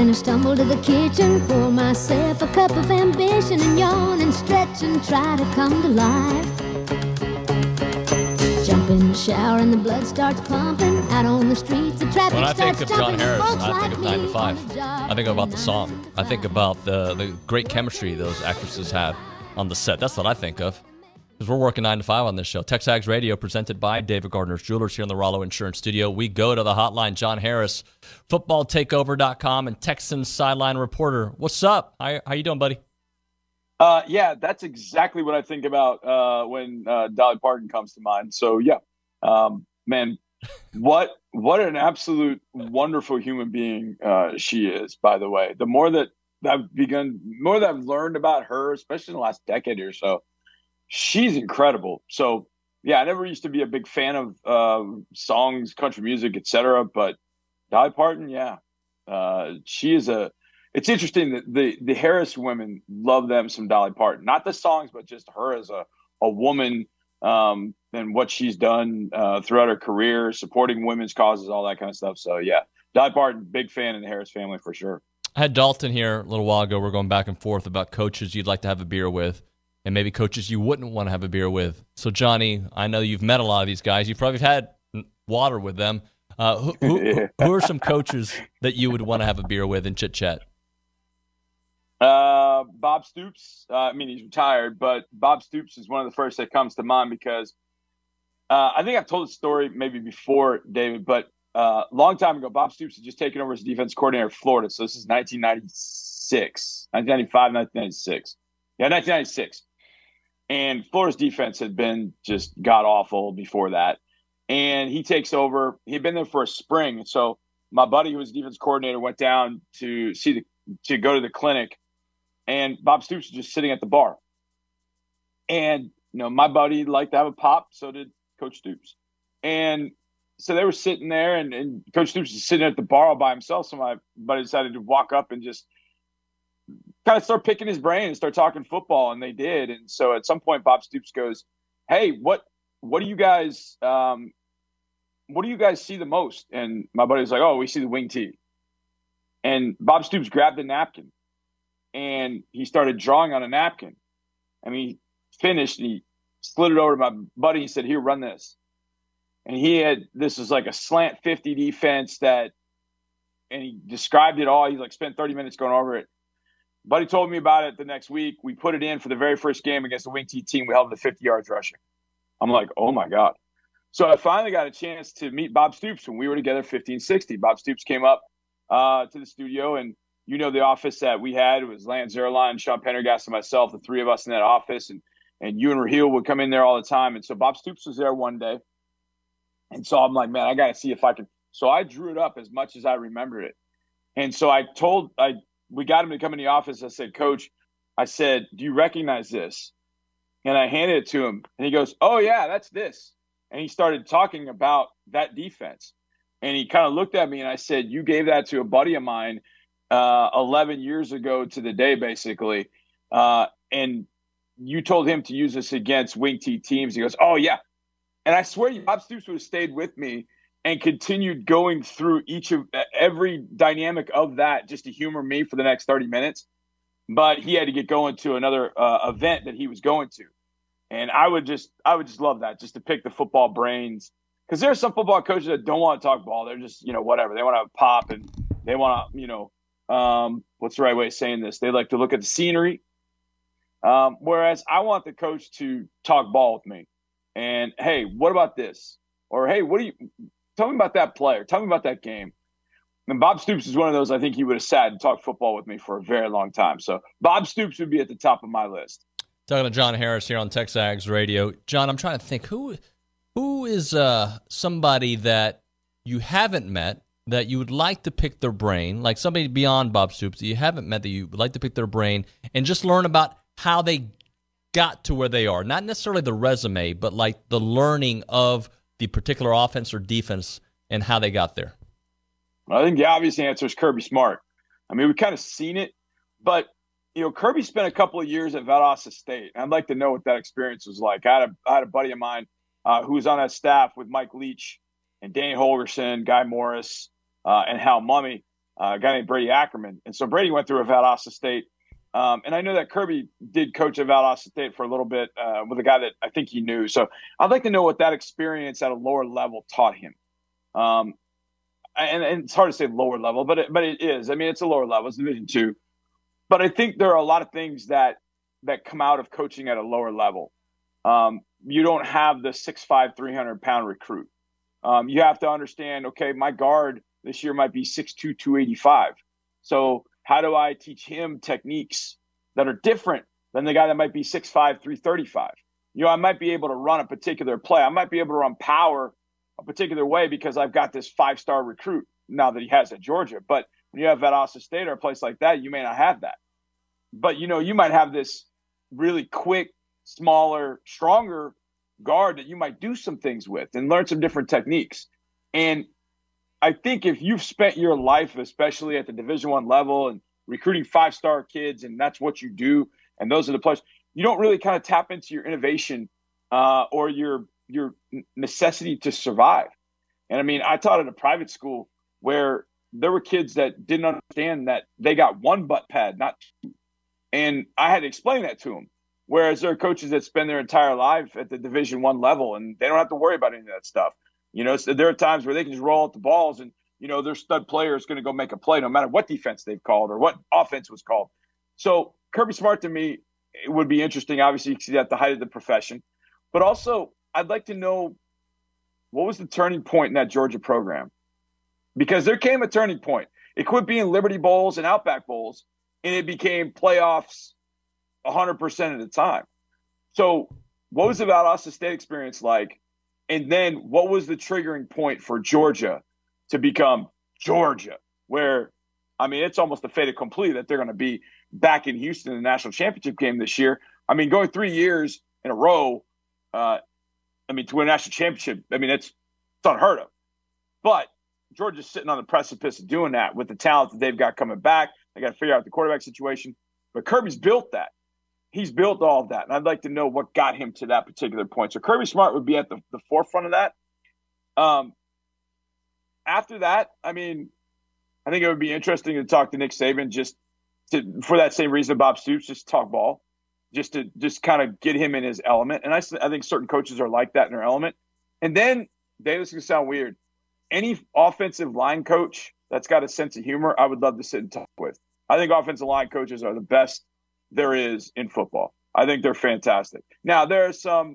gonna stumble to the kitchen, pour myself a cup of ambition, and yawn and stretch and try to come to life. Jump in the shower and the blood starts pumping. Out on the streets, the traffic When I starts think of John jumping. Harris, Folks I like think of me 9 to 5. on the job. I think about the song. I think about the great chemistry those actresses have on the set. That's what I think of. Because we're working 9 to 5 on this show. Texags Radio, presented by David Gardner's Jewelers here in the Rollo Insurance Studio. We go to the hotline. John Harris, footballtakeover.com and Texans sideline reporter. What's up? How you doing, buddy? Yeah, that's exactly what I think about when Dolly Parton comes to mind. So, yeah, man, what an absolute wonderful human being she is, by the way. The more that I've learned about her, especially in the last decade or so, she's incredible. So, yeah, I never used to be a big fan of songs, country music, etc. But Dolly Parton, yeah, she is it's interesting that the Harris women love them some Dolly Parton, not the songs, but just her as a woman and what she's done throughout her career, supporting women's causes, all that kind of stuff. So, yeah, Dolly Parton, big fan in the Harris family for sure. I had Dalton here a little while ago. We're going back and forth about coaches you'd like to have a beer with and maybe coaches you wouldn't want to have a beer with. So, Johnny, I know you've met a lot of these guys. You've probably had water with them. Who are some coaches that you would want to have a beer with and chit-chat? Bob Stoops. I mean, he's retired, but Bob Stoops is one of the first that comes to mind because I think I've told the story maybe before, David, but a long time ago, Bob Stoops had just taken over as defense coordinator of Florida. So this is 1995, 1996. Yeah, 1996. And Florida's defense had been just god-awful before that. And he takes over. He'd been there for a spring. So my buddy, who was defense coordinator, went down to go to the clinic. And Bob Stoops was just sitting at the bar. And, my buddy liked to have a pop. So did Coach Stoops. And so they were sitting there, and Coach Stoops was sitting at the bar all by himself. So my buddy decided to walk up and just kind of start picking his brain and start talking football. And they did. And so at some point, Bob Stoops goes, "Hey, what do you guys see the most?" And my buddy was like, "Oh, we see the wing tee." And Bob Stoops grabbed a napkin and he started drawing on a napkin. And he finished and he slid it over to my buddy. He said, "Here, run this." And this was like a slant 50 defense and he described it all. He spent 30 minutes going over it. Buddy told me about it the next week. We put it in for the very first game against the wing tee team. We held the 50 yards rushing. I'm like, oh my God. So I finally got a chance to meet Bob Stoops when we were together 1560. Bob Stoops came up to the studio, and the office that we had, it was Lance Zerline, Sean Pendergast, and myself, the three of us in that office, and Ewan Raheel would come in there all the time. And so Bob Stoops was there one day. And so I'm like, man, I got to see if I can. So I drew it up as much as I remembered it. And so we got him to come in the office. I said, "Coach," I said, "do you recognize this?" And I handed it to him, and he goes, "Oh yeah, that's this." And he started talking about that defense. And he kind of looked at me, and I said, "You gave that to a buddy of mine 11 years ago to the day, basically. And you told him to use this against wing tee teams." He goes, "Oh yeah." And I swear Bob Stoops would have stayed with me and continued going through every dynamic of that just to humor me for the next 30 minutes. But he had to get going to another event that he was going to. And I would just love that, just to pick the football brains. Because there are some football coaches that don't want to talk ball. They're just, whatever. They want to have a pop, and they want to, what's the right way of saying this? They like to look at the scenery. Whereas I want the coach to talk ball with me. And, hey, what about this? Or, hey, tell me about that player. Tell me about that game. And Bob Stoops is one of those, I think he would have sat and talked football with me for a very long time. So Bob Stoops would be at the top of my list. Talking to John Harris here on Texags Radio. John, I'm trying to think, who is somebody that you haven't met that you would like to pick their brain, like somebody beyond Bob Stoops that you haven't met that you would like to pick their brain and just learn about how they got to where they are? Not necessarily the resume, but like the learning of the particular offense or defense and how they got there. I think the obvious answer is Kirby Smart. I mean, we've kind of seen it, but Kirby spent a couple of years at Valdosta State. And I'd like to know what that experience was like. I had a buddy of mine who was on that staff with Mike Leach and Danny Holgerson, Guy Morris, and Hal Mumme. a guy named Brady Ackerman. And so Brady went through at Valdosta State. And I know that Kirby did coach at Valdosta State for a little bit with a guy that I think he knew. So I'd like to know what that experience at a lower level taught him. And it's hard to say lower level, but it is. I mean, it's a lower level. It's Division II. But I think there are a lot of things that come out of coaching at a lower level. You don't have the 6'5", 300-pound recruit. You have to understand, okay, my guard this year might be 6'2", 285. So how do I teach him techniques that are different than the guy that might be 6'5", 335? I might be able to run a particular play. I might be able to run power a particular way because I've got this 5-star recruit now that he has at Georgia. But when you have Valdosta State or a place like that, you may not have that. But, you might have this really quick, smaller, stronger guard that you might do some things with and learn some different techniques. And I think if you've spent your life, especially at the Division I level and recruiting 5-star kids, and that's what you do, and those are the players, you don't really kind of tap into your innovation or your necessity to survive. And I mean, I taught at a private school where there were kids that didn't understand that they got one butt pad, not two. And I had to explain that to them. Whereas there are coaches that spend their entire life at the Division I level and they don't have to worry about any of that stuff. So there are times where they can just roll out the balls and, their stud player is going to go make a play no matter what defense they've called or what offense was called. So Kirby Smart to me, it would be interesting. Obviously, you can see that at the height of the profession. But also, I'd like to know what was the turning point in that Georgia program? Because there came a turning point. It quit being Liberty Bowls and Outback Bowls, and it became playoffs 100% of the time. So what was the Valdosta State experience like? And then what was the triggering point for Georgia to become Georgia? Where, I mean, it's almost a fait accompli that they're going to be back in Houston in the national championship game this year. I mean, going 3 years in a row, to win a national championship, I mean, it's unheard of. But Georgia's sitting on the precipice of doing that with the talent that they've got coming back. They got to figure out the quarterback situation. But Kirby's built that. He's built all of that. And I'd like to know what got him to that particular point. So Kirby Smart would be at the forefront of that. After that, I mean, I think it would be interesting to talk to Nick Saban for that same reason Bob Stoops, just talk ball, just to kind of get him in his element. And I think certain coaches are like that in their element. And then, Dave, this is going to sound weird. Any offensive line coach that's got a sense of humor, I would love to sit and talk with. I think offensive line coaches are the best there is in football. I think they're fantastic. Now, there are some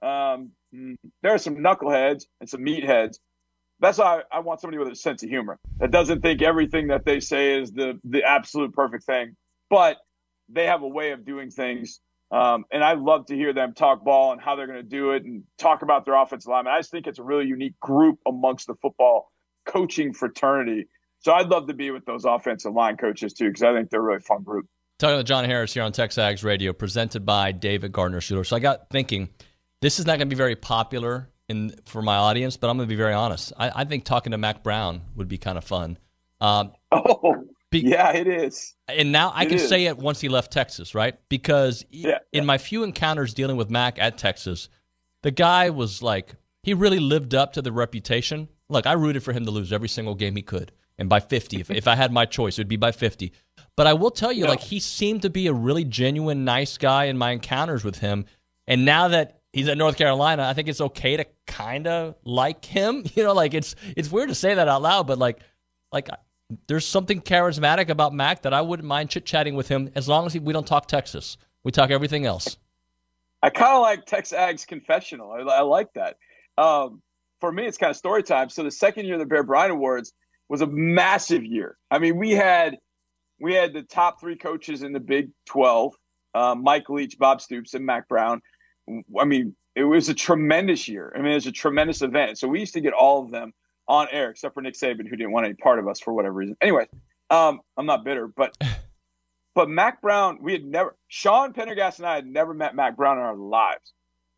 knuckleheads and some meatheads. That's why I want somebody with a sense of humor that doesn't think everything that they say is the absolute perfect thing, but they have a way of doing things. And I love to hear them talk ball and how they're going to do it and talk about their offensive linemen. I just think it's a really unique group amongst the football coaching fraternity. So I'd love to be with those offensive line coaches too, because I think they're a really fun group. Talking to John Harris here on TexAgs Radio, presented by David Gardner Schuler. So I got thinking, this is not going to be very popular for my audience, but I'm going to be very honest. I think talking to Mack Brown would be kind of fun. Yeah, it is. And now I can say it once he left Texas, right? Because in my few encounters dealing with Mack at Texas, the guy was like, he really lived up to the reputation. Look, I rooted for him to lose every single game he could. And by 50, if I had my choice, it would be by 50. But I will tell you, he seemed to be a really genuine, nice guy in my encounters with him. And now that he's at North Carolina, I think it's okay to kind of like him. It's weird to say that out loud, but there's something charismatic about Mack that I wouldn't mind chit-chatting with him as long as we don't talk Texas. We talk everything else. I kind of like TexAgs confessional. I like that. For me, it's kind of story time. So the second year of the Bear Bryant Awards was a massive year. I mean, we had the top three coaches in the Big 12, Mike Leach, Bob Stoops, and Mack Brown. I mean, it was a tremendous year. I mean, it was a tremendous event. So we used to get all of them on air, except for Nick Saban, who didn't want any part of us for whatever reason. Anyway, I'm not bitter, but Mack Brown, Sean Pendergast and I had never met Mack Brown in our lives.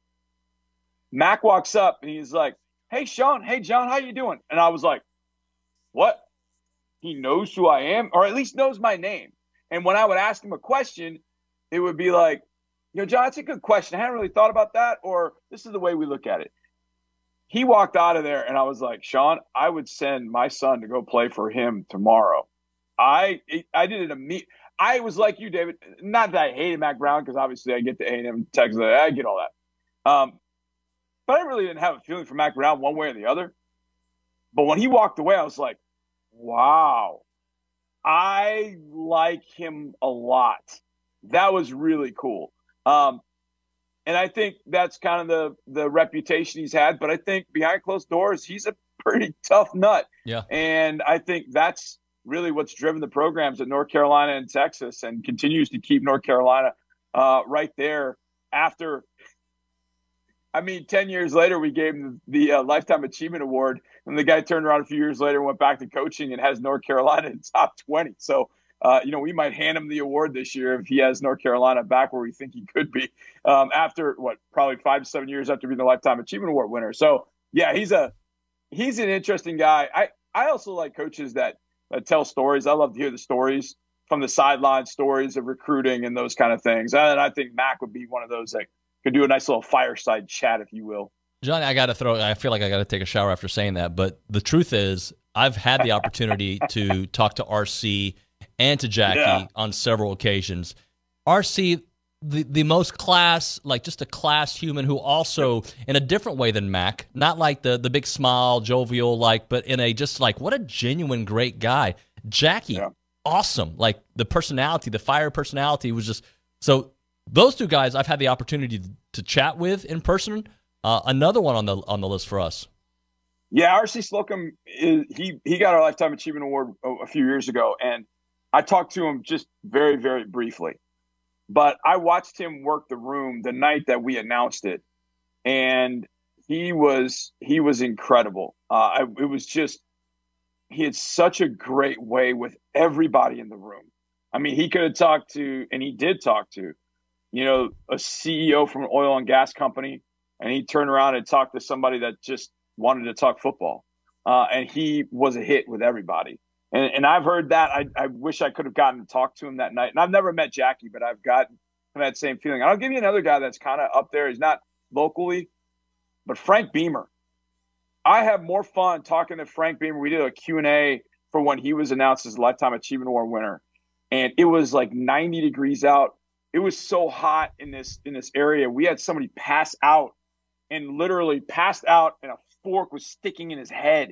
Mack walks up and he's like, "Hey, Sean. Hey, John, how you doing?" And I was like, "What?" He knows who I am, or at least knows my name. And when I would ask him a question, it would be like, John, that's a good question. I hadn't really thought about that, or this is the way we look at it. He walked out of there, and I was like, "Sean, I would send my son to go play for him tomorrow." I did it immediately. I was like you, David. Not that I hated Mack Brown, because obviously I get the A&M Texas. I get all that. But I really didn't have a feeling for Mack Brown one way or the other. But when he walked away, I was like, wow, I like him a lot. That was really cool. And I think that's kind of the reputation he's had. But I think behind closed doors, he's a pretty tough nut. Yeah. And I think that's really what's driven the programs at North Carolina and Texas, and continues to keep North Carolina right there after. 10 years later, we gave him the Lifetime Achievement Award, and the guy turned around a few years later and went back to coaching and has North Carolina in top 20. So, we might hand him the award this year if he has North Carolina back where we think he could be after, probably 5 to 7 years after being the Lifetime Achievement Award winner. So, yeah, he's an interesting guy. I also like coaches that tell stories. I love to hear the stories from the sideline, stories of recruiting and those kind of things. And I think Mack would be one of those that could do a nice little fireside chat, if you will. John, I feel like I got to take a shower after saying that, but the truth is I've had the opportunity to talk to RC and to Jackie on several occasions. RC, the most class, like just a class human who also, in a different way than Mack, not like the big smile, jovial, but in a just like, what a genuine great guy. Jackie, awesome. Like the personality, the fire personality was just so. Those two guys I've had the opportunity to chat with in person. Another one on the list for us. Yeah, R.C. Slocum, he got our Lifetime Achievement Award a few years ago, and I talked to him just very, very briefly. But I watched him work the room the night that we announced it, and he was incredible. It was just, he had such a great way with everybody in the room. He could have talked to, and he did talk to, a CEO from an oil and gas company, and he turned around and talked to somebody that just wanted to talk football. And he was a hit with everybody. And I've heard that. I wish I could have gotten to talk to him that night. And I've never met Jackie, but I've gotten that same feeling. And I'll give you another guy that's kind of up there. He's not locally, but Frank Beamer. I have more fun talking to Frank Beamer. We did a Q&A for when he was announced as a Lifetime Achievement Award winner. And it was like 90 degrees out. It was so hot in this area. We had somebody pass out, and literally passed out, and a fork was sticking in his head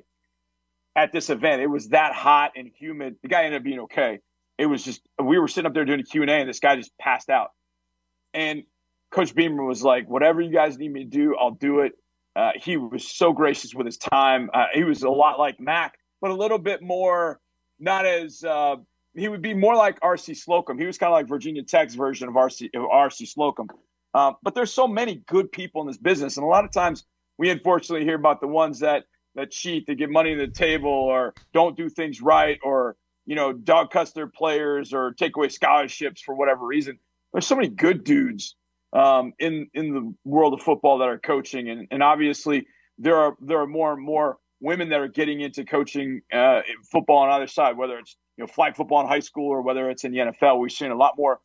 at this event. It was that hot and humid. The guy ended up being okay. It was just, we were sitting up there doing a Q&A, and this guy just passed out. And Coach Beamer was like, whatever you guys need me to do, I'll do it. He was so gracious with his time. He was a lot like Mack, but a little bit more, not as he would be more like R.C. Slocum. He was kind of like Virginia Tech's version of R.C. Slocum. But there's so many good people in this business. And a lot of times we unfortunately hear about the ones that cheat, that get money to the table, or don't do things right, or, dog cuss their players, or take away scholarships for whatever reason. There's so many good dudes in the world of football that are coaching. And obviously there are more and more women that are getting into coaching football on either side, whether it's flag football in high school or whether it's in the NFL. We've seen a lot more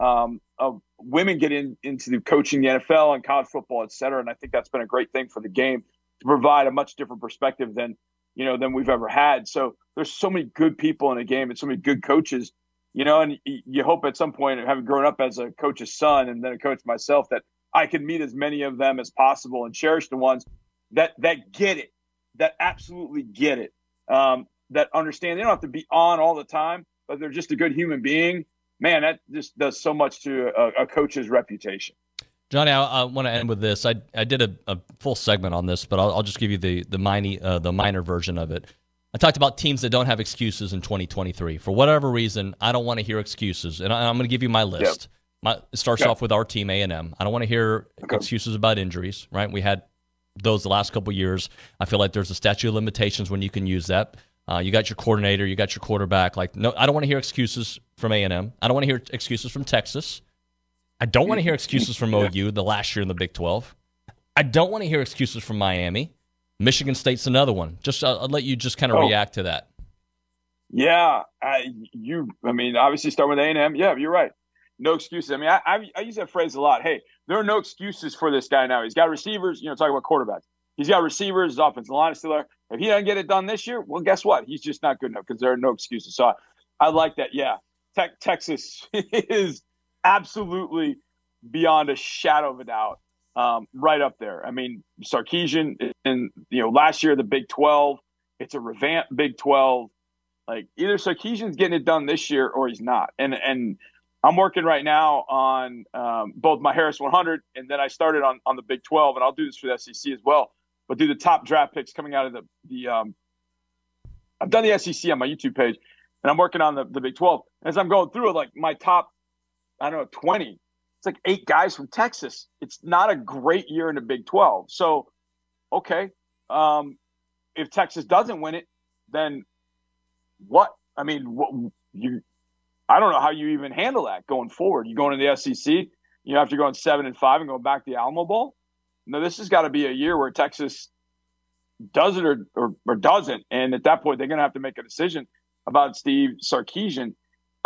of women get into the coaching the NFL and college football, et cetera. And I think that's been a great thing for the game to provide a much different perspective than we've ever had. So there's so many good people in the game and so many good coaches, and you hope at some point, having grown up as a coach's son and then a coach myself, that I can meet as many of them as possible and cherish the ones that get it, that absolutely get it, that understand they don't have to be on all the time, but they're just a good human being. Man, that just does so much to a coach's reputation. Johnny, I want to end with this. I did a full segment on this, but I'll just give you the minor version of it. I talked about teams that don't have excuses in 2023. For whatever reason, I don't want to hear excuses, and I'm going to give you my list. Yep. It starts off with our team, A&M. I don't want to hear excuses about injuries, right? We had those the last couple of years. I feel like there's a statute of limitations when you can use that. You got your coordinator, you got your quarterback. No, I don't want to hear excuses from A&M. I don't want to hear excuses from Texas. I don't want to hear excuses from OU the last year in the Big 12. I don't want to hear excuses from Miami. Michigan State's another one. I'll let you just kind of react to that. Yeah, obviously start with A&M. Yeah, you're right. No excuses. I use that phrase a lot. Hey, there are no excuses for this guy now. He's got receivers. Talking about quarterbacks. He's got receivers. His offensive line is still there. If he doesn't get it done this year, well, guess what? He's just not good enough because there are no excuses. So I like that. Yeah. Texas is absolutely beyond a shadow of a doubt. Right up there. I mean, Sarkisian and last year the Big 12, it's a revamped Big 12. Like either Sarkisian's getting it done this year or he's not. And I'm working right now on both my Harris 100 and then I started on the Big 12, and I'll do this for the SEC as well. But do the top draft picks coming out of the I've done the SEC on my YouTube page, and I'm working on the Big 12. As I'm going through it, like my top, 20. It's like 8 guys from Texas. It's not a great year in the Big 12. So, okay, if Texas doesn't win it, then what? I mean, I don't know how you even handle that going forward. You going to the SEC, after going 7-5 and going back to the Alamo Bowl. No, this has got to be a year where Texas does it or doesn't, and at that point they're going to have to make a decision about Steve Sarkisian.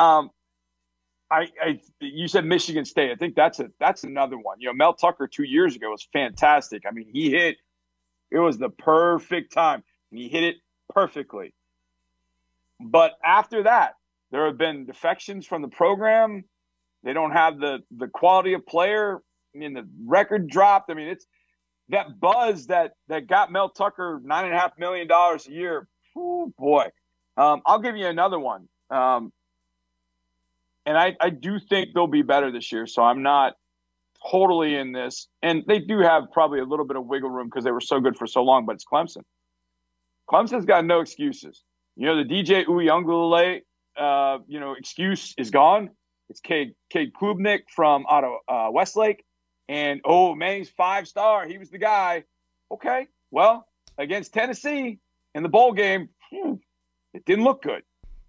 You said Michigan State. I think that's another one. Mel Tucker 2 years ago was fantastic. I mean, it was the perfect time, and he hit it perfectly. But after that, there have been defections from the program. They don't have the quality of player. I mean, the record dropped. I mean, it's that buzz that got Mel Tucker $9.5 million a year. Oh boy. I'll give you another one. And I do think they'll be better this year, so I'm not totally in this. And they do have probably a little bit of wiggle room because they were so good for so long, but it's Clemson. Clemson's got no excuses. The DJ Uiagalelei, excuse is gone. It's Cade Klubnik from out of Westlake. And, man, he's 5-star. He was the guy. Okay, well, against Tennessee in the bowl game, it didn't look good.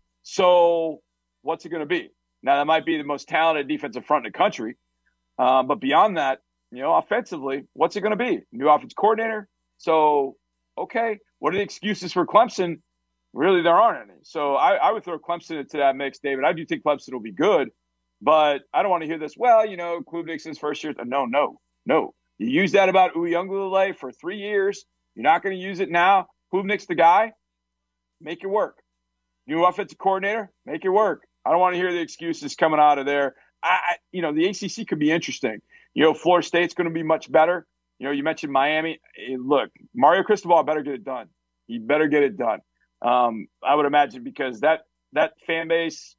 So what's it going to be? Now, that might be the most talented defensive front in the country. But beyond that, offensively, what's it going to be? New offensive coordinator? So, okay, what are the excuses for Clemson? Really, there aren't any. So I would throw Clemson into that mix, David. I do think Clemson will be good. But I don't want to hear this, Klubnik's his first year. No. You use that about Uiagalelei for 3 years. You're not going to use it now. Klubnik's the guy. Make it work. New offensive coordinator, make it work. I don't want to hear the excuses coming out of there. The ACC could be interesting. Florida State's going to be much better. You mentioned Miami. Look, Mario Cristobal better get it done. He better get it done. I would imagine because that fan base,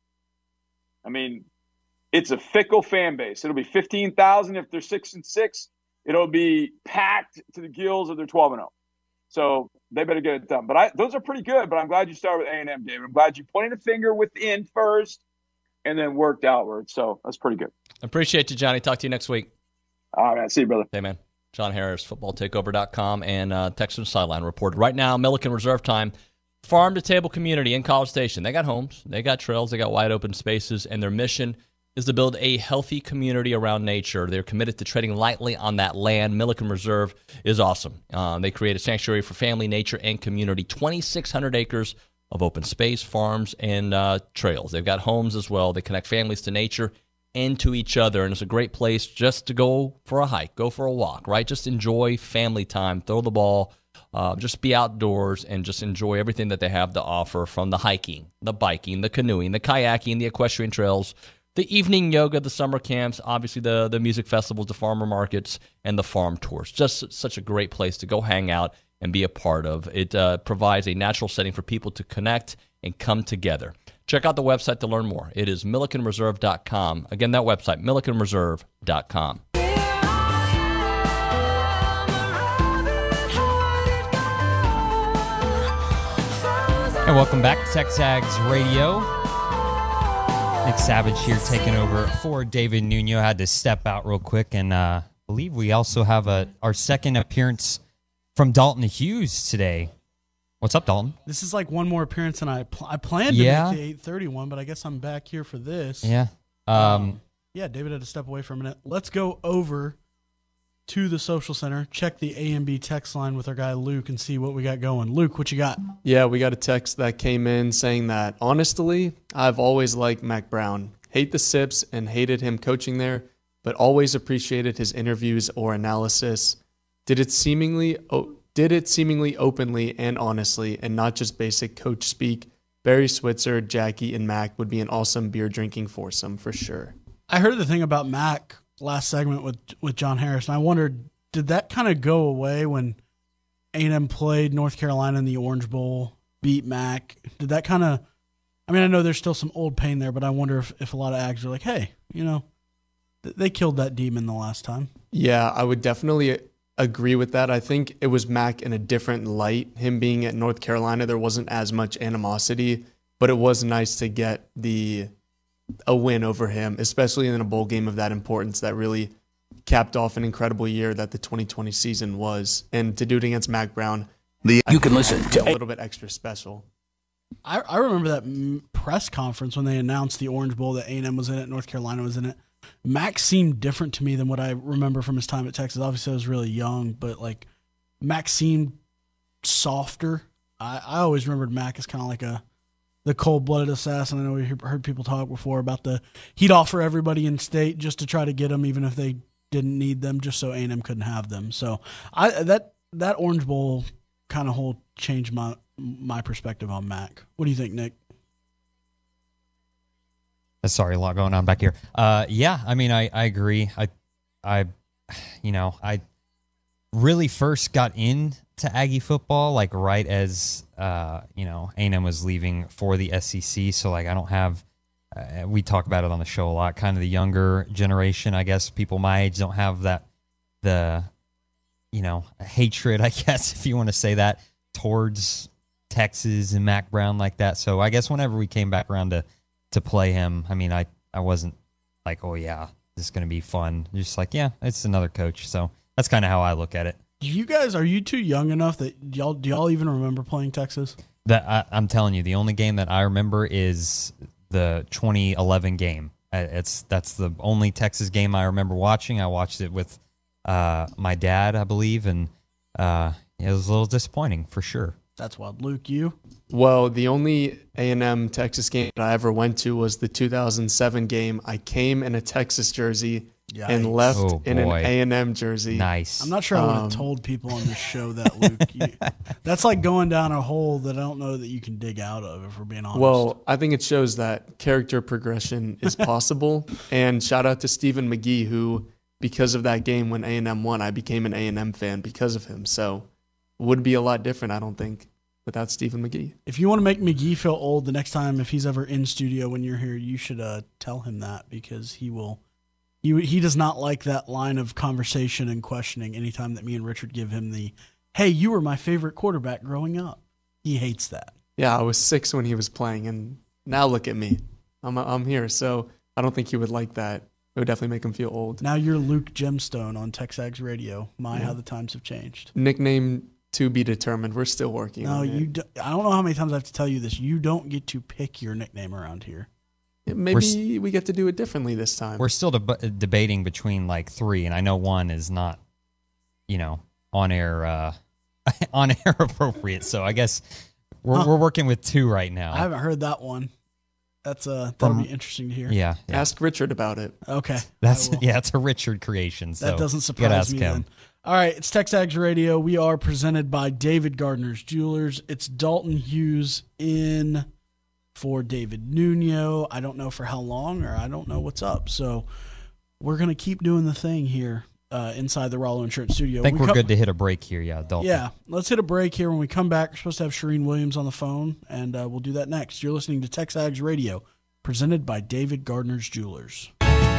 I mean, it's a fickle fan base. It'll be 15,000 if they're 6-6. It'll be packed to the gills if they're 12-0. So they better get it done. But those are pretty good. But I'm glad you started with A&M, David. I'm glad you pointed a finger within first and then worked outward. So that's pretty good. Appreciate you, Johnny. Talk to you next week. All right. See you, brother. Hey, man. John Harris, footballtakeover.com, and Texas Sideline Report. Right now, Milliken Reserve Time, farm-to-table community in College Station. They got homes, they got trails, they got wide open spaces, and their mission is to build a healthy community around nature. They're committed to treading lightly on that land. Milliken Reserve is awesome. They create a sanctuary for family, nature, and community. 2,600 acres of open space, farms, and trails. They've got homes as well. They connect families to nature and to each other, and it's a great place just to go for a hike, go for a walk, right? Just enjoy family time, throw the ball, just be outdoors and just enjoy everything that they have to offer, from the hiking, the biking, the canoeing, the kayaking, the equestrian trails, the evening yoga, the summer camps, obviously the music festivals, the farmer markets, and the farm tours. Just such a great place to go hang out and be a part of. It provides a natural setting for people to connect and come together. Check out the website to learn more. It is millikenreserve.com. Again, that website, millikenreserve.com. And welcome back to TexAgs Radio. Nick Savage here taking over for David Nuno. Had to step out real quick, and I believe we also have our second appearance from Dalton Hughes today. What's up, Dalton? This is like one more appearance than I planned to make the 8:30 but I guess I'm back here for this. Yeah. David had to step away for a minute. Let's go over to the social center, check the A&B text line with our guy Luke and see what we got going. Luke, what you got? Yeah, we got a text that came in saying that, honestly, I've always liked Mack Brown. Hate the Sips and hated him coaching there, but always appreciated his interviews or analysis. Did it seemingly openly and honestly, and not just basic coach speak. Barry Switzer, Jackie, and Mac would be an awesome beer drinking foursome for sure. I heard the thing about Mac last segment with John Harris, and I wondered, did that kind of go away when A&M played North Carolina in the Orange Bowl, beat Mac? Did that kind of, I mean, I know there's still some old pain there, but I wonder if a lot of Ags are like, hey, they killed that demon the last time. Yeah, I would definitely agree with that. I think it was Mac in a different light. Him being at North Carolina, there wasn't as much animosity, but it was nice to get a win over him, especially in a bowl game of that importance that really capped off an incredible year that the 2020 season was. And to do it against Mac Brown, you can listen to a little bit extra special. I remember that press conference when they announced the Orange Bowl that A&M was in it, North Carolina was in it. Mac seemed different to me than what I remember from his time at Texas. Obviously, I was really young, but like Mac seemed softer. I always remembered Mac as kind of like the cold-blooded assassin. I know we heard people talk before about he'd offer everybody in state just to try to get them, even if they didn't need them, just so A&M couldn't have them. So that Orange Bowl kind of whole changed my perspective on Mac. What do you think, Nick? Sorry, a lot going on back here. Yeah, I mean, I agree. I really first got into Aggie football, like right as, A&M was leaving for the SEC. So like, I don't have, we talk about it on the show a lot, kind of the younger generation, I guess people my age don't have the hatred, I guess, if you want to say that, towards Texas and Mac Brown like that. So I guess whenever we came back around to play him, I mean, I wasn't like, oh yeah, this is going to be fun. Just like, yeah, it's another coach. So that's kind of how I look at it. Are you too young enough that do y'all even remember playing Texas? I'm telling you, the only game that I remember is the 2011 game. That's the only Texas game I remember watching. I watched it with my dad, I believe, and it was a little disappointing for sure. That's wild. Luke, you? Well, the only A&M Texas game that I ever went to was the 2007 game. I came in a Texas jersey and left in an A&M jersey. Nice. I'm not sure I would have told people on this show that, Luke. That's like going down a hole that I don't know that you can dig out of, if we're being honest. Well, I think it shows that character progression is possible. And shout out to Stephen McGee, who, because of that game when A&M won, I became an A&M fan because of him. So it would be a lot different, I don't think, without Stephen McGee. If you want to make McGee feel old the next time, if he's ever in studio when you're here, you should tell him that, because he will. He does not like that line of conversation and questioning anytime that me and Richard give him the, hey, you were my favorite quarterback growing up. He hates that. Yeah, I was 6 when he was playing, and now look at me. I'm here, so I don't think he would like that. It would definitely make him feel old. Now you're Luke Gemstone on Texags Radio. How the times have changed. Nickname to be determined. We're still working on it. I don't know how many times I have to tell you this. You don't get to pick your nickname around here. Maybe we get to do it differently this time. We're still debating between like 3, and I know one is not, on air appropriate. So I guess we're working with 2 right now. I haven't heard that one. That'll be interesting to hear. Yeah. Ask Richard about it. Okay. It's a Richard creation. So that doesn't surprise me then. All right, it's Texags Radio. We are presented by David Gardner's Jewelers. It's Dalton Hughes in for David Nuno. I don't know for how long, or I don't know what's up. So we're going to keep doing the thing here inside the Rollo Insurance Studio. I think we're good to hit a break here, Dalton. Yeah, let's hit a break here. When we come back, we're supposed to have Shireen Williams on the phone, and we'll do that next. You're listening to Texags Radio, presented by David Gardner's Jewelers.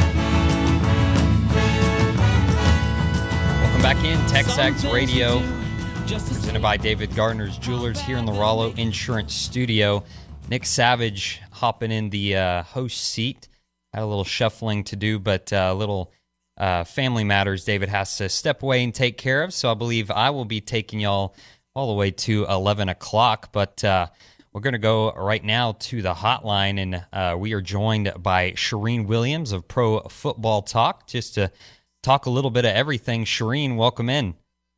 Welcome back in Texags Radio, presented by David Gardner's Jewelers here in the Rollo Insurance Studio. Nick Savage hopping in the host seat. Had a little shuffling to do, but a little family matters David has to step away and take care of. So I believe I will be taking y'all all the way to 11 o'clock. But we're going to go right now to the hotline, and we are joined by Shireen Williams of Pro Football Talk, just to talk a little bit of everything. Shireen, welcome in.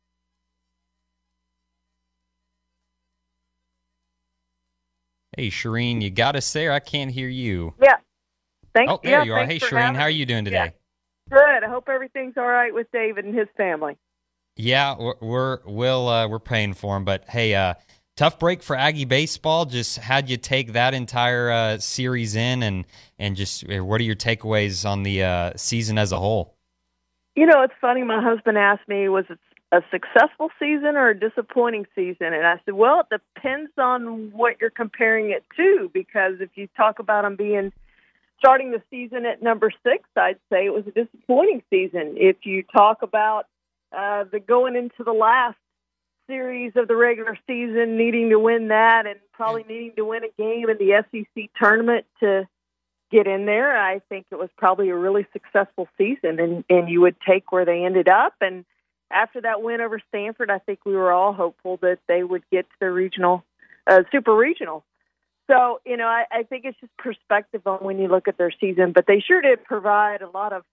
Hey, Shireen, you got us there? I can't hear you. Yeah. Thanks. Oh, there you are. Hey, Shireen, how are you doing today? Yeah. Good. I hope everything's all right with David and his family. Yeah, we're paying for him, but hey, tough break for Aggie baseball. Just how'd you take that entire series in, and just what are your takeaways on the season as a whole? It's funny. My husband asked me, was it a successful season or a disappointing season? And I said, well, it depends on what you're comparing it to, because if you talk about them starting the season at number 6, I'd say it was a disappointing season. If you talk about the going into the last series of the regular season, needing to win that and probably needing to win a game in the SEC tournament to get in there, I think it was probably a really successful season, and you would take where they ended up. And after that win over Stanford, I think we were all hopeful that they would get to the regional, super regional. So, I think it's just perspective on when you look at their season, but they sure did provide a lot of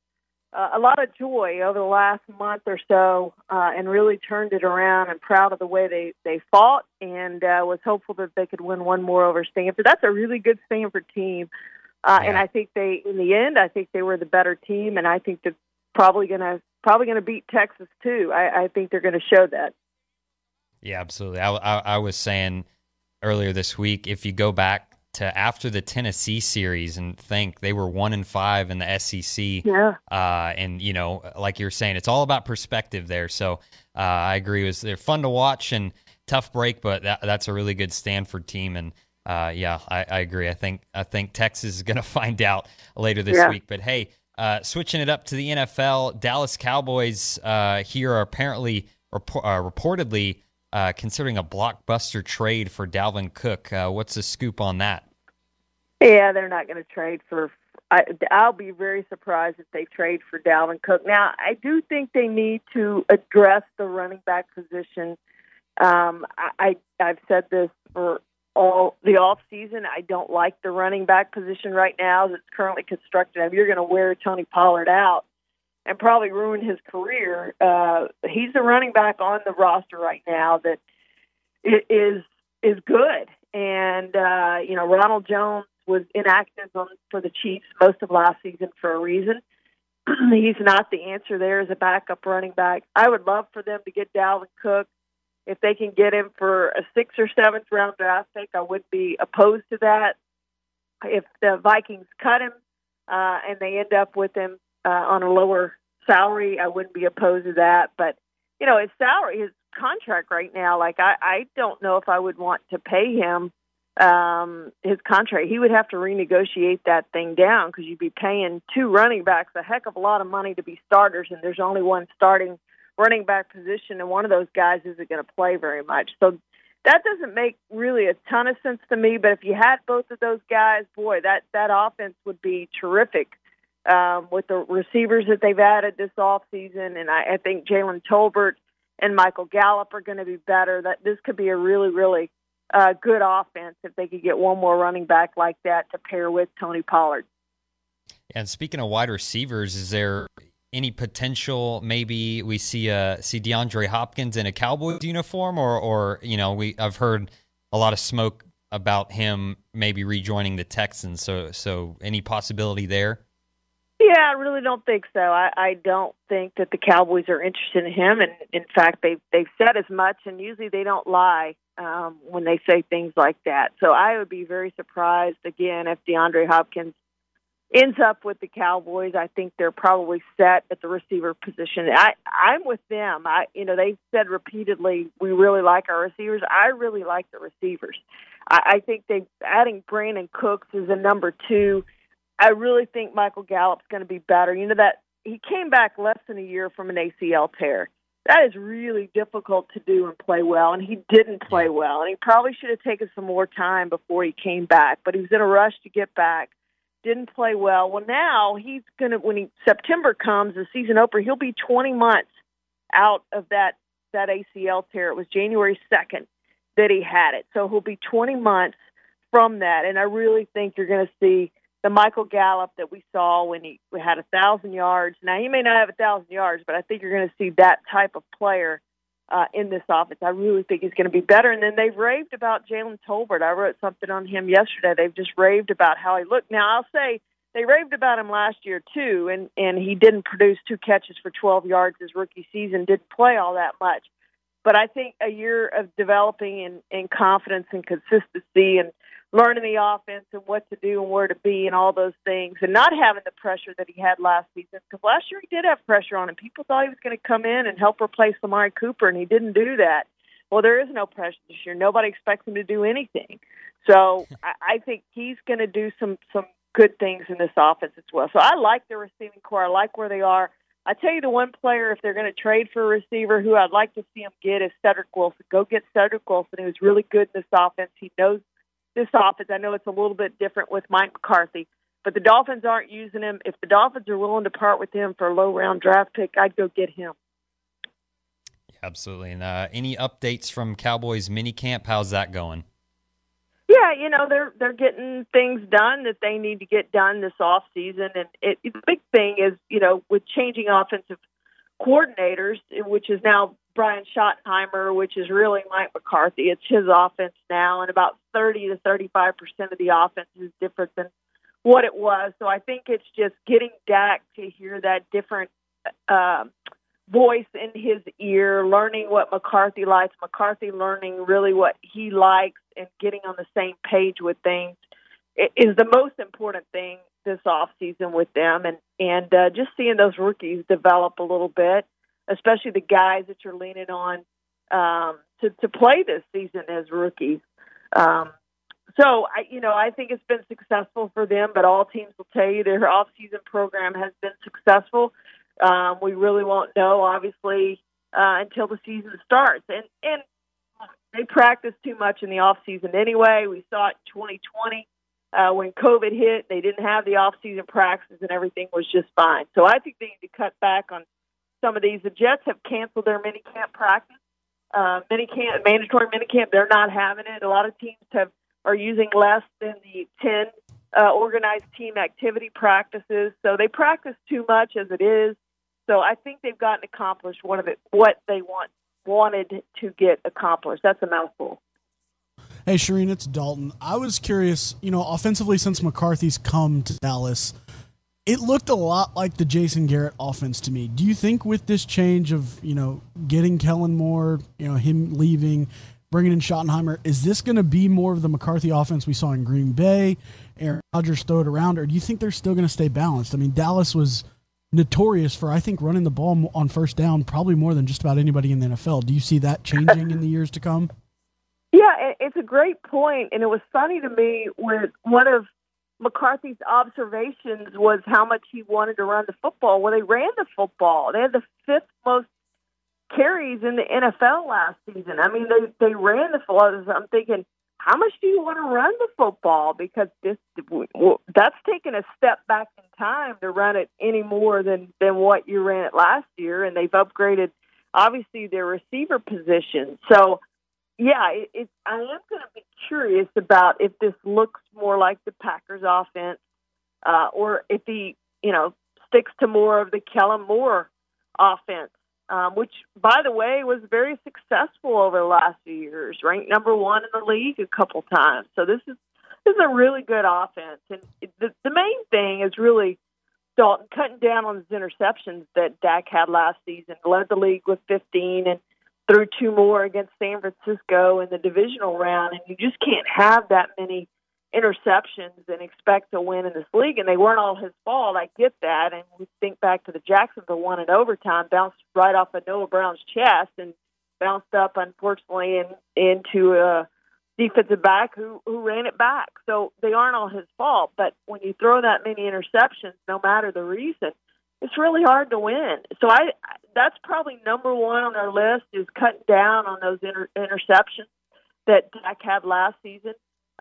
joy over the last month or so, and really turned it around, and proud of the way they fought, and was hopeful that they could win one more over Stanford. That's a really good Stanford team. And I think in the end, I think they were the better team, and I think they're probably gonna beat Texas too. I think they're going to show that. Yeah, absolutely. I was saying earlier this week, if you go back to after the Tennessee series and think they were 1-5 in the SEC, and like you're saying, it's all about perspective there. So I agree. They're fun to watch and tough break, but that's a really good Stanford team, and. I agree. I think Texas is going to find out later this week. But hey, switching it up to the NFL, Dallas Cowboys here are apparently reportedly considering a blockbuster trade for Dalvin Cook. What's the scoop on that? Yeah, they're not going to trade for. I'll be very surprised if they trade for Dalvin Cook. Now, I do think they need to address the running back position. I've said this for all the off season. I don't like the running back position right now as it's currently constructed. I mean, you're going to wear Tony Pollard out and probably ruin his career. He's the running back on the roster right now that is good. And Ronald Jones was inactive for the Chiefs most of last season for a reason. He's not the answer there as a backup running back. I would love for them to get Dalvin Cook. If they can get him for a 6th or 7th round draft pick, I would be opposed to that. If the Vikings cut him and they end up with him on a lower salary, I wouldn't be opposed to that. But, his salary, his contract right now, I don't know if I would want to pay him his contract. He would have to renegotiate that thing down because you'd be paying 2 running backs a heck of a lot of money to be starters, and there's only one starting running back position, and one of those guys isn't going to play very much. So that doesn't make really a ton of sense to me, but if you had both of those guys, boy, that offense would be terrific with the receivers that they've added this offseason, and I think Jalen Tolbert and Michael Gallup are going to be better. That this could be a really, really good offense if they could get one more running back like that to pair with Tony Pollard. And speaking of wide receivers, is there any potential maybe we see DeAndre Hopkins in a Cowboys uniform, or I've heard a lot of smoke about him maybe rejoining the Texans. So any possibility there? Yeah, I really don't think so. I don't think that the Cowboys are interested in him, and in fact, they've said as much. And usually they don't lie when they say things like that. So I would be very surprised again if DeAndre Hopkins ends up with the Cowboys. I think they're probably set at the receiver position. I'm with them. They've said repeatedly, we really like our receivers. I really like the receivers. I think adding Brandon Cooks as a number 2. I really think Michael Gallup's going to be better. That he came back less than a year from an ACL tear. That is really difficult to do and play well, and he didn't play well. And he probably should have taken some more time before he came back, but he was in a rush to get back. Didn't play well. Well, now he's going to, when September comes, the season opener, he'll be 20 months out of that ACL tear. It was January 2nd that he had it. So he'll be 20 months from that. And I really think you're going to see the Michael Gallup that we saw when he had 1,000 yards. Now, he may not have 1,000 yards, but I think you're going to see that type of player in this offense. I really think he's going to be better. And then they've raved about Jalen Tolbert. I wrote something on him yesterday. They've just raved about how he looked. Now, I'll say they raved about him last year, too, and he didn't produce 2 catches for 12 yards his rookie season, didn't play all that much. But I think a year of developing in confidence and consistency and learning the offense and what to do and where to be and all those things, and not having the pressure that he had last season. Because last year he did have pressure on him. People thought he was going to come in and help replace Amari Cooper, and he didn't do that. Well, there is no pressure this year. Nobody expects him to do anything. So I think he's going to do some good things in this offense as well. So I like the receiving core. I like where they are. I tell you, the one player, if they're going to trade for a receiver, who I'd like to see him get is Cedric Wilson. Go get Cedric Wilson, who's really good in this offense. He knows this offense. I know it's a little bit different with Mike McCarthy, but the Dolphins aren't using him. If the Dolphins are willing to part with him for a low-round draft pick, I'd go get him. Absolutely. And any updates from Cowboys minicamp? How's that going? Yeah, they're getting things done that they need to get done this off season, and the big thing is, with changing offensive coordinators, which is now Brian Schottenheimer, which is really Mike McCarthy. It's his offense now, and about 30 to 35% of the offense is different than what it was. So I think it's just getting Dak to hear that different voice in his ear, learning what McCarthy likes, McCarthy learning really what he likes, and getting on the same page with things is the most important thing this offseason with them, and just seeing those rookies develop a little bit, especially the guys that you're leaning on to play this season as rookies. So I think it's been successful for them, but all teams will tell you their off-season program has been successful. We really won't know, obviously, until the season starts. And they practice too much in the off-season anyway. We saw it in 2020 when COVID hit. They didn't have the off-season practices and everything was just fine. So I think they need to cut back on some of these. The Jets have canceled their minicamp practice, mandatory minicamp. They're not having it. A lot of teams are using less than the 10 organized team activity practices. So they practice too much as it is. So I think they've gotten accomplished what they wanted to get accomplished. That's a mouthful. Hey, Shireen, it's Dalton. I was curious, offensively, since McCarthy's come to Dallas, it looked a lot like the Jason Garrett offense to me. Do you think with this change of, getting Kellen Moore, him leaving, bringing in Schottenheimer, is this going to be more of the McCarthy offense we saw in Green Bay? Aaron Rodgers throw it around, or do you think they're still going to stay balanced? I mean, Dallas was notorious for, I think, running the ball on first down probably more than just about anybody in the NFL. Do you see that changing in the years to come? Yeah, it's a great point, and it was funny to me when one of McCarthy's observations was how much he wanted to run the football. Well, they ran the football. They had the fifth most carries in the NFL last season. I mean, they ran the football. I'm thinking, how much do you want to run the football? Because that's taken a step back in time to run it any more than what you ran it last year, and they've upgraded, obviously, their receiver position. So, yeah, I am going to be curious about if this looks more like the Packers offense or if he, sticks to more of the Kellen Moore offense, which, by the way, was very successful over the last few years, ranked number one in the league a couple times. So this is a really good offense. And the main thing is really, Dalton, cutting down on his interceptions that Dak had last season, led the league with 15 and threw 2 more against San Francisco in the divisional round, and you just can't have that many interceptions and expect to win in this league. And they weren't all his fault. I get that. And we think back to the Jacksonville one in overtime, bounced right off of Noah Brown's chest and bounced up, unfortunately, into a defensive back who ran it back. So they aren't all his fault. But when you throw that many interceptions, no matter the reason, it's really hard to win. So that's probably number one on our list, is cutting down on those interceptions that Dak had last season.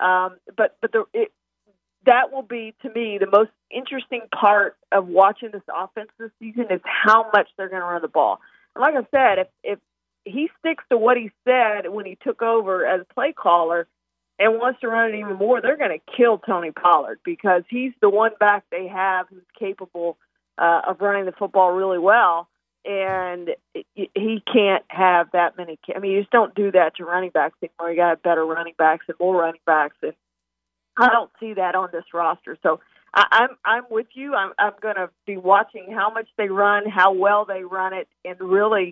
That will be, to me, the most interesting part of watching this offense this season is how much they're going to run the ball. And like I said, if he sticks to what he said when he took over as play caller and wants to run it even more, they're going to kill Tony Pollard, because he's the one back they have who's capable of running the football really well, and he can't have that many. I mean, you just don't do that to running backs anymore. You got to have better running backs and more running backs, and I don't see that on this roster. So I'm with you. I'm going to be watching how much they run, how well they run it, and really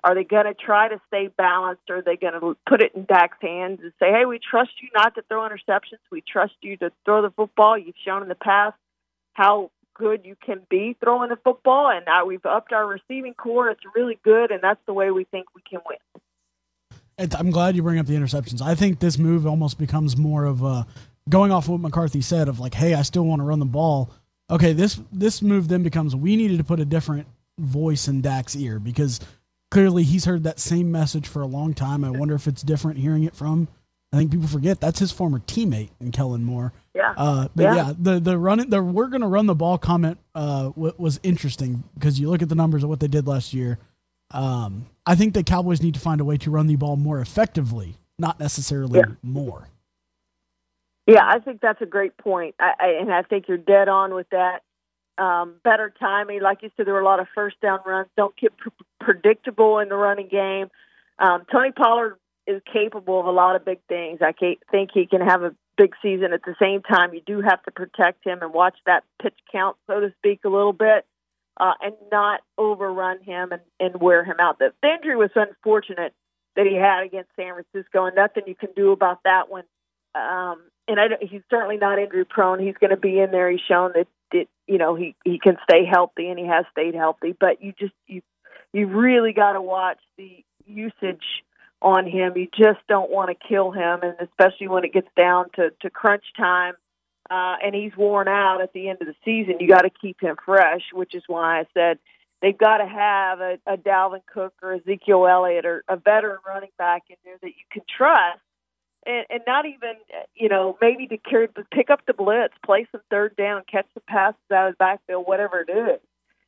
Are they going to try to stay balanced, or are they going to put it in Dak's hands and say, hey, we trust you not to throw interceptions. We trust you to throw the football. You've shown in the past how good you can be throwing the football, and now we've upped our receiving core. It's really good, and that's the way we think we can win. I'm glad you bring up the interceptions. I think this move almost becomes more of going off what McCarthy said of like, hey, I still want to run the ball. Okay, this move then becomes we needed to put a different voice in Dak's ear because clearly he's heard that same message for a long time. I wonder if it's different hearing it from, I think people forget that's his former teammate in Kellen Moore. Yeah. The we're going to run the ball comment was interesting because you look at the numbers of what they did last year. I think the Cowboys need to find a way to run the ball more effectively, not necessarily more. Yeah, I think that's a great point. I think you're dead on with that. Better timing. Like you said, there were a lot of first down runs. Don't get predictable in the running game. Tony Pollard is capable of a lot of big things. I think he can have a big season. At the same time, you do have to protect him and watch that pitch count, so to speak, a little bit, and not overrun him and wear him out. The injury was unfortunate that he had against San Francisco, and nothing you can do about that one. He's certainly not injury prone. He's going to be in there. He's shown that he can stay healthy, and he has stayed healthy. But you really got to watch the usage on him. You just don't want to kill him, and especially when it gets down to crunch time, and he's worn out at the end of the season. You got to keep him fresh, which is why I said they've got to have a Dalvin Cook or Ezekiel Elliott or a veteran running back in there that you can trust. And not even, maybe to pick up the blitz, play some third down, catch the passes out of the backfield, whatever it is.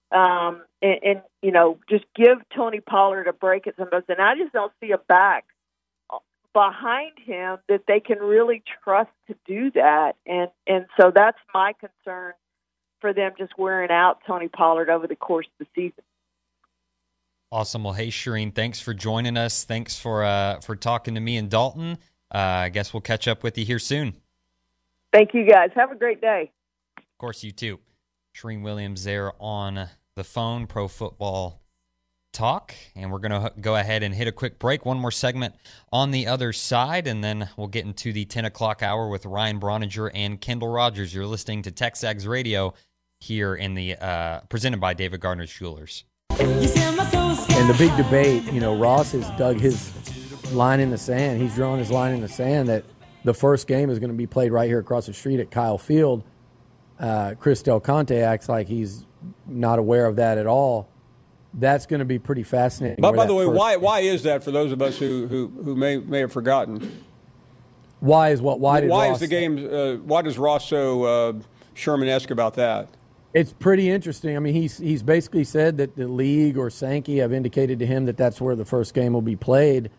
Just give Tony Pollard a break at some of those. And I just don't see a back behind him that they can really trust to do that. And so that's my concern for them just wearing out Tony Pollard over the course of the season. Awesome. Well, hey, Shireen, thanks for joining us. Thanks for talking to me and Dalton. I guess we'll catch up with you here soon. Thank you, guys. Have a great day. Of course, you too. Shireen Williams there on the phone, Pro Football Talk. And we're going to go ahead and hit a quick break. One more segment on the other side, and then we'll get into the 10 o'clock hour with Ryan Brauninger and Kendall Rogers. You're listening to Texags Radio here in the presented by David Gardner's Jewelers. And the big debate, Ross has dug his line in the sand. He's drawn his line in the sand that the first game is going to be played right here across the street at Kyle Field. Chris Del Conte acts like he's not aware of that at all. That's going to be pretty fascinating. But by the way, why is that for those of us who may have forgotten? Why is what? Why is the game? Why does Ross so Sherman-esque about that? It's pretty interesting. I mean, he's basically said that the league or Sankey have indicated to him that that's where the first game will be played.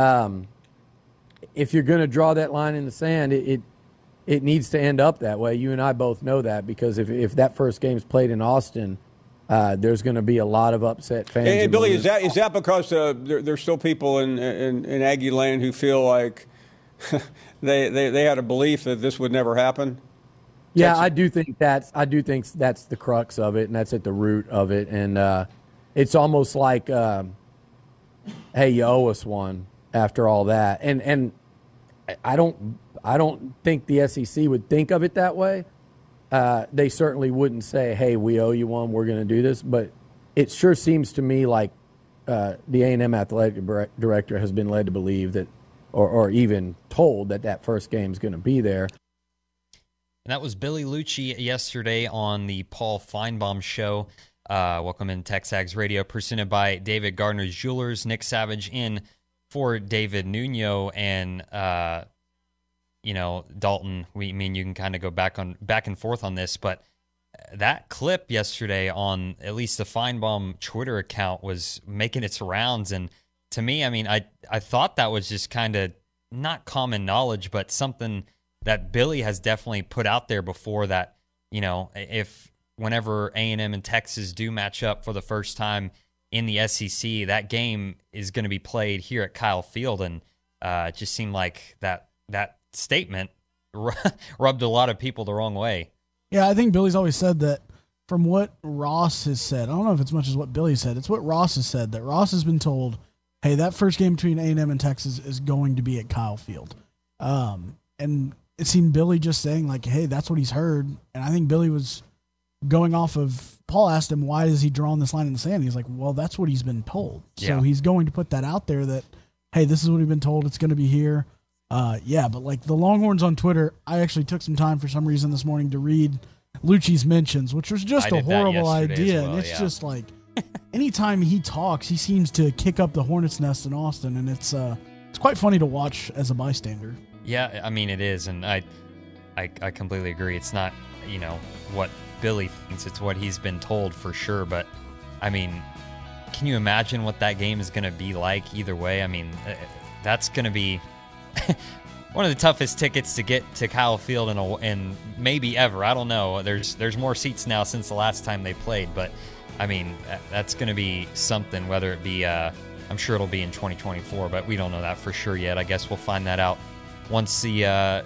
If you're going to draw that line in the sand, it needs to end up that way. You and I both know that because if that first game is played in Austin, there's going to be a lot of upset fans. Hey, Billy, is that because there's still people in Aggie land who feel like they had a belief that this would never happen? Yeah, I do think that's the crux of it, and that's at the root of it. And it's almost like, hey, you owe us one after all that. And I don't think the SEC would think of it that way. They certainly wouldn't say, hey, we owe you one, we're going to do this. But it sure seems to me like the A&M athletic director has been led to believe that, or even told that first game is going to be there. And that was Billy Lucci yesterday on the Paul Feinbaum Show. Welcome in Texags Radio, presented by David Gardner's Jewelers. Nick Savage in for David Nuno, and Dalton. You can kind of go back and forth on this, but that clip yesterday on at least the Feinbaum Twitter account was making its rounds, and to me, I thought that was just kind of not common knowledge, but something that Billy has definitely put out there before, that if whenever A&M and Texas do match up for the first time in the SEC, that game is going to be played here at Kyle Field, and it just seemed like that statement rubbed a lot of people the wrong way. Yeah, I think Billy's always said that. From what Ross has said, I don't know if it's much as what Billy said, it's what Ross has said, that Ross has been told hey, that first game between A&M and Texas is going to be at Kyle Field. And it seemed Billy just saying, like, hey, that's what he's heard. And I think Billy was going off of, Paul asked him, why is he drawing this line in the sand? He's like, well, that's what he's been told. So he's going to put that out there that, hey, this is what we've been told. It's going to be here. But like the Longhorns on Twitter, I actually took some time for some reason this morning to read Lucci's mentions, which was just a horrible idea. And it's just like, anytime he talks, he seems to kick up the hornet's nest in Austin, and it's quite funny to watch as a bystander. Yeah, I mean, it is, and I completely agree. It's not, what Billy thinks, it's what he's been told for sure, but, I mean, can you imagine what that game is going to be like either way? I mean, that's going to be one of the toughest tickets to get to Kyle Field in maybe ever. I don't know. There's more seats now since the last time they played, but, I mean, that's going to be something, whether it be, I'm sure it'll be in 2024, but we don't know that for sure yet. I guess we'll find that out once the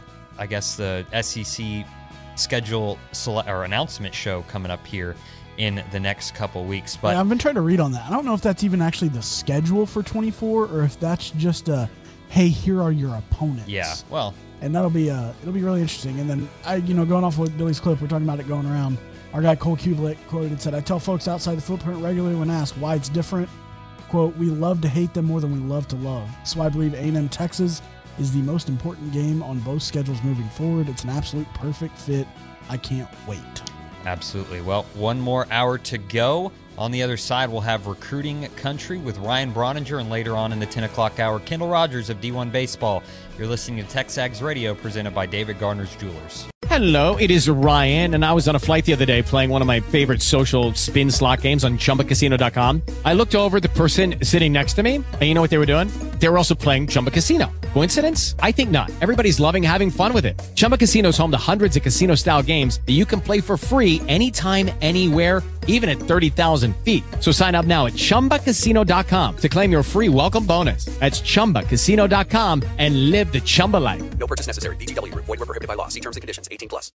SEC schedule or announcement show coming up here in the next couple weeks. But I've been trying to read on that. I don't know if that's even actually the schedule for 24 or if that's just hey, here are your opponents. Yeah, well, and it'll be really interesting. And then going off with Billy's clip, we're talking about it going around. Our guy Cole Kublik quoted said, "I tell folks outside the footprint regularly when asked why it's different. Quote, we love to hate them more than we love to love. So I believe A&M Texas is the most important game on both schedules moving forward. It's an absolute perfect fit. I can't wait." Absolutely. Well, one more hour to go. On the other side, we'll have Recruiting Country with Ryan Broninger, and later on in the 10 o'clock hour, Kendall Rogers of D1 Baseball. You're listening to Texags Radio, presented by David Garner's Jewelers. Hello, it is Ryan, and I was on a flight the other day playing one of my favorite social spin slot games on ChumbaCasino.com. I looked over at the person sitting next to me, and you know what they were doing? They were also playing Chumba Casino. Coincidence? I think not. Everybody's loving having fun with it. Chumba Casino is home to hundreds of casino-style games that you can play for free anytime, anywhere, even at 30,000 feet. So sign up now at ChumbaCasino.com to claim your free welcome bonus. That's ChumbaCasino.com and live the Chumba life. No purchase necessary. VGW. Void where prohibited by law. See terms and conditions. 18+.